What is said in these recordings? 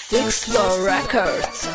Six Floor Records.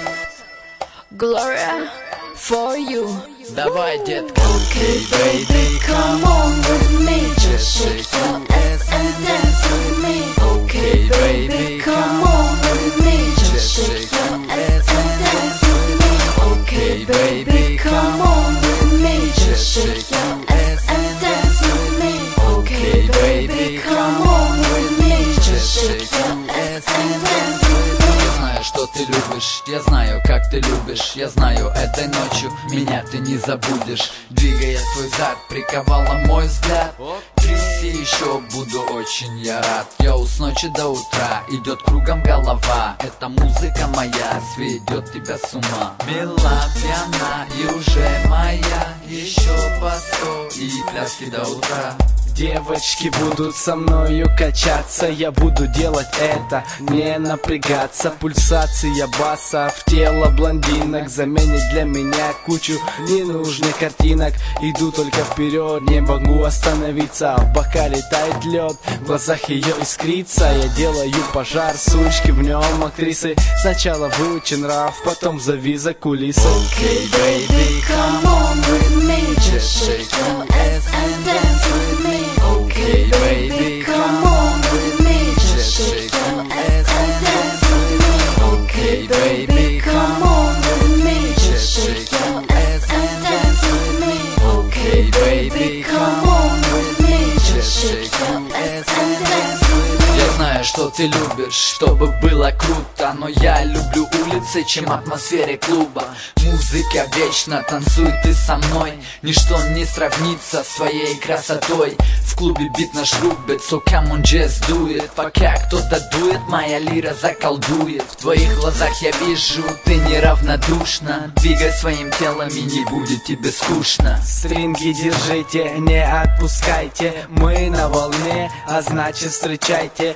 Gloria for you. Давай, детка. Okay, baby, come on with me. Just shake your ass and dance with me. Okay, baby, come on with me. Just shake your ass and dance with me. Okay, baby, come on with me. Just shake your ass and dance with me. Okay, baby, come on with me. Just shake your ass and dance with me. Я знаю, что ты любишь, я знаю, как ты любишь. Я знаю, этой ночью меня ты не забудешь. Двигая твой зад, приковала мой взгляд. Тряси еще, буду очень я рад. Йоу, с ночи до утра идет кругом голова. Эта музыка моя сведет тебя с ума. Мила, пьяна и уже моя. Еще по 100 и пляски до утра. Девочки будут со мною качаться, я буду делать это, не напрягаться. Пульсация баса в тело блондинок заменит для меня кучу ненужных картинок. Иду только вперед, не могу остановиться. В бокале тает лед, в глазах ее искрится. Я делаю пожар, сучки в нем актрисы. Сначала выучи нрав, потом зови за кулисы. Okay, baby, come on with me. Just shake your ass and dance with me. Okay, baby, come on with me. Just shake your ass and dance with me. Okay, baby, come on with me. Just shake your ass and dance with me. Okay, baby, come on with me. Just shake your ass and dance with me. Я знаю, что ты любишь, чтобы было круто. Но я люблю улицы, чем атмосфере клуба. Музыка вечно, танцуй ты со мной. Ничто не сравнится с твоей красотой. В клубе бит наш рубит, so come on, just do it. Пока кто-то дует, моя лира заколдует. В твоих глазах я вижу, ты неравнодушна. Двигай своим телом и не будет тебе скучно. Стринги держите, не отпускайте. Мы на волне, а значит встречайте.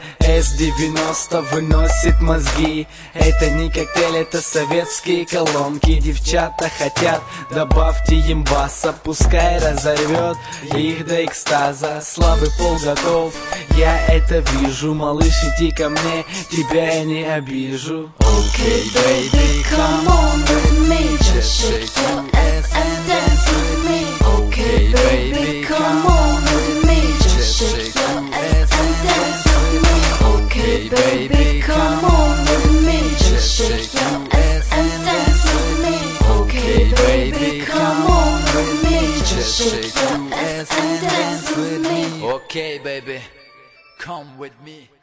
С-90 выносит мозги. Это не коктейль, это советские колонки. Девчата хотят, добавьте им баса. Пускай разорвет их до экстаза. Слабый пол готов, я это вижу. Малыш, иди ко мне, тебя я не обижу. Okay, baby, come on with me. Just shake your ass and dance with me. Okay, baby, come on with me. Just shake your ass and dance with me. Okay, baby, come on with me. Just shake your ass and dance with me. Okay, baby, come on with me. Just shake your ass and dance with me. Okay, baby, come with me.